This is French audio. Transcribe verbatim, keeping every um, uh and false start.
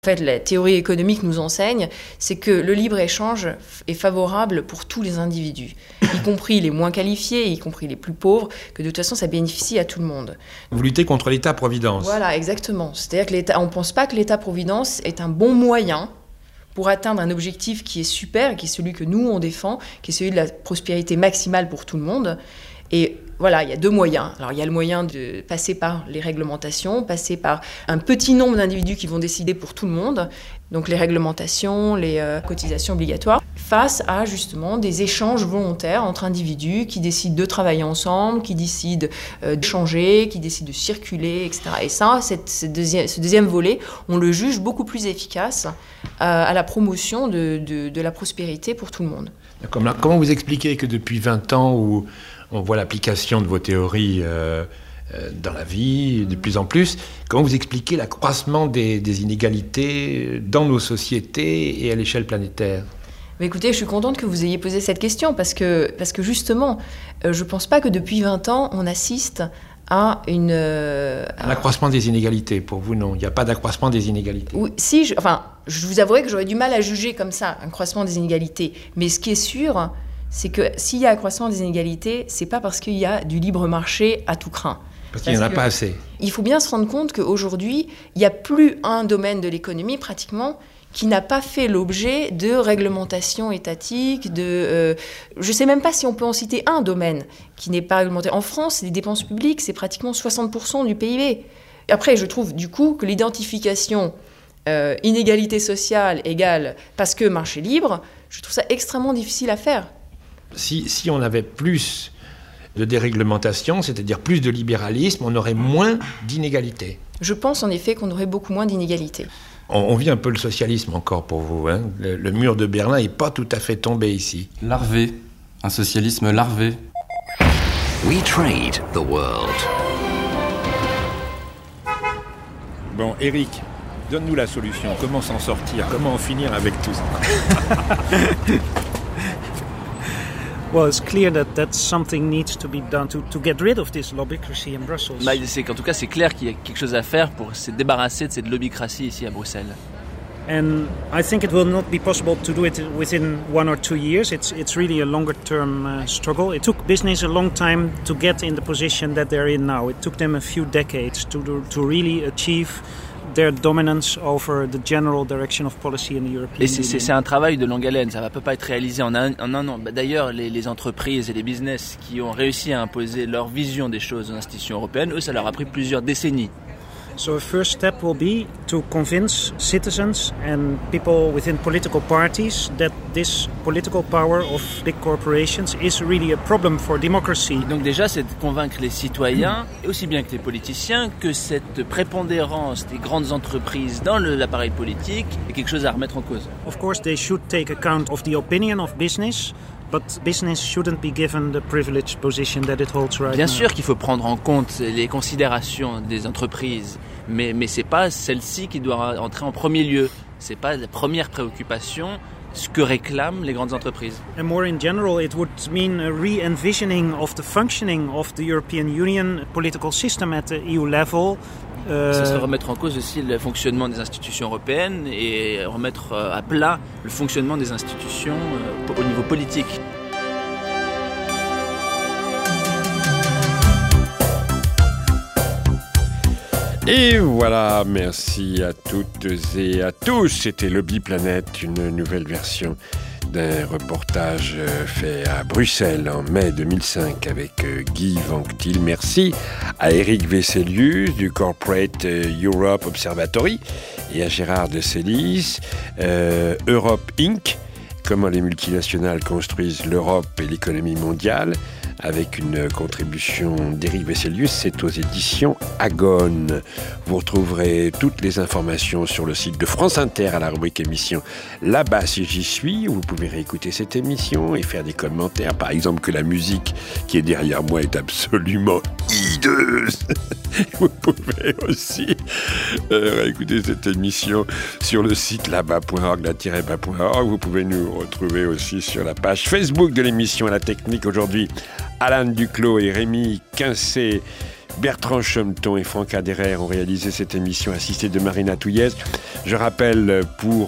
En fait, la théorie économique nous enseigne, c'est que le libre-échange est favorable pour tous les individus, y compris les moins qualifiés, y compris les plus pauvres, que de toute façon, ça bénéficie à tout le monde. Vous luttez contre l'État-providence. Voilà, exactement. C'est-à-dire que l'État, on ne pense pas que l'État-providence est un bon moyen pour atteindre un objectif qui est super, qui est celui que nous, on défend, qui est celui de la prospérité maximale pour tout le monde. Et voilà, il y a deux moyens. Alors, il y a le moyen de passer par les réglementations, passer par un petit nombre d'individus qui vont décider pour tout le monde, donc les réglementations, les euh, cotisations obligatoires, face à justement des échanges volontaires entre individus qui décident de travailler ensemble, qui décident euh, d'échanger, qui décident de circuler, et cetera. Et ça, cette, cette deuxième, ce deuxième volet, on le juge beaucoup plus efficace euh, à la promotion de, de, de la prospérité pour tout le monde. Comment, comment vous expliquez que depuis vingt ans, où on voit l'application de vos théories euh, euh, dans la vie de plus en plus, comment vous expliquez l'accroissement des, des inégalités dans nos sociétés et à l'échelle planétaire ? Mais écoutez, je suis contente que vous ayez posé cette question parce que, parce que justement, euh, je ne pense pas que depuis vingt ans, on assiste à une... Euh, à... L'accroissement des inégalités, pour vous, non. Il n'y a pas d'accroissement des inégalités. Oui, si, je, enfin, je vous avouerai que j'aurais du mal à juger comme ça, un accroissement des inégalités. Mais ce qui est sûr, c'est que s'il y a accroissement des inégalités, c'est pas parce qu'il y a du libre marché à tout crin. Parce qu'il n'y en a pas assez. Il faut bien se rendre compte qu'aujourd'hui, il n'y a plus un domaine de l'économie, pratiquement, qui n'a pas fait l'objet de réglementation étatique, de... Euh, je ne sais même pas si on peut en citer un domaine qui n'est pas réglementé. En France, les dépenses publiques, c'est pratiquement soixante pour cent du P I B. Après, je trouve du coup que l'identification euh, inégalité sociale égale parce que marché libre, je trouve ça extrêmement difficile à faire. Si, si on avait plus de déréglementation, c'est-à-dire plus de libéralisme, on aurait moins d'inégalités. Je pense en effet qu'on aurait beaucoup moins d'inégalités. On, on vit un peu le socialisme encore pour vous. Hein. Le, le mur de Berlin n'est pas tout à fait tombé ici. Larvé, un socialisme larvé. We trade the world. Bon, Eric, donne-nous la solution. Comment s'en sortir ? Comment en finir avec tout ça ? Well, it's clear that, that something needs to be done to, to get rid of this lobbycracy in Brussels. Bah, c'est qu'en tout cas, c'est clair qu'il y a quelque chose à faire pour se débarrasser de cette lobbycratie ici à Bruxelles. And I think it will not be possible to do it within one or two years. It's it's really a longer-term uh, struggle. It took business a long time to get in the position that they're in now. It took them a few decades to do, to really achieve their dominance over the general direction of policy in the European Et c'est, Union. C'est, c'est un travail de longue haleine, ça ne peut pas être réalisé en un, en un an. Bah, d'ailleurs, les, les entreprises et les business qui ont réussi à imposer leur vision des choses aux institutions européennes, eux, ça leur a pris plusieurs décennies. So a first step will be to convince citizens and people within political parties that this political power of big corporations is really a problem for democracy. Donc déjà, c'est de convaincre les citoyens, et aussi bien que les politiciens, que cette prépondérance des grandes entreprises dans le, l'appareil politique est quelque chose à remettre en cause. Of course, they should take account of the opinion of business. But business shouldn't be given the privileged position that it holds right Bien now. sûr qu'il faut prendre en compte les considérations des entreprises, mais mais c'est pas celle-ci qui doit entrer en premier lieu. C'est pas la première préoccupation, ce que réclament les grandes entreprises. And more in general, it would mean a re-envisioning of the functioning of the European Union political system at the E U level. Euh... Ça serait remettre en cause aussi le fonctionnement des institutions européennes et remettre à plat le fonctionnement des institutions au niveau politique. Et voilà, merci à toutes et à tous. C'était Lobby Planète, une nouvelle version d'un reportage fait à Bruxelles en mai deux mille cinq avec Guy Vanctil. Merci à Eric Veselius du Corporate Europe Observatory et à Gérard de Célis. Euh, Europe Incorporated, comment les multinationales construisent l'Europe et l'économie mondiale, avec une contribution d'Éric Veselius, c'est aux éditions Agone. Vous retrouverez toutes les informations sur le site de France Inter à la rubrique émission Là-bas si j'y suis. Vous pouvez réécouter cette émission et faire des commentaires. Par exemple, que la musique qui est derrière moi est absolument hideuse. Vous pouvez aussi euh, réécouter cette émission sur le site là-bas point org, là-bas point org. Vous pouvez nous retrouver aussi sur la page Facebook de l'émission à la technique aujourd'hui. Alain Duclos et Rémi Quincé Bertrand Chometon et Franck Aderer ont réalisé cette émission assistée de Marina Touillez. Je rappelle pour